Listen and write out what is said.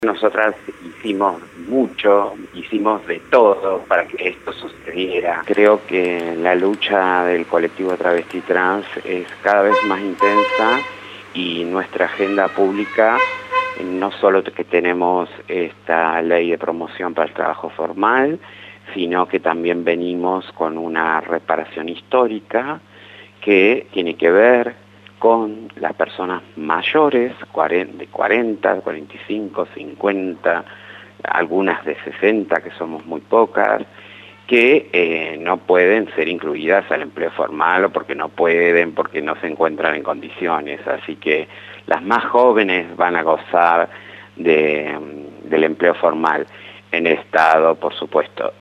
Nosotras hicimos mucho, hicimos de todo para que esto sucediera. Creo que la lucha del colectivo travesti trans es cada vez más intensa y nuestra agenda pública, no solo que tenemos esta ley de promoción para el trabajo formal, sino que también venimos con una reparación histórica que tiene que ver con las personas mayores, de 40, 45, 50, algunas de 60, que somos muy pocas, que no pueden ser incluidas al empleo formal o porque no pueden, porque no se encuentran en condiciones. Así que las más jóvenes van a gozar del empleo formal en el Estado, por supuesto.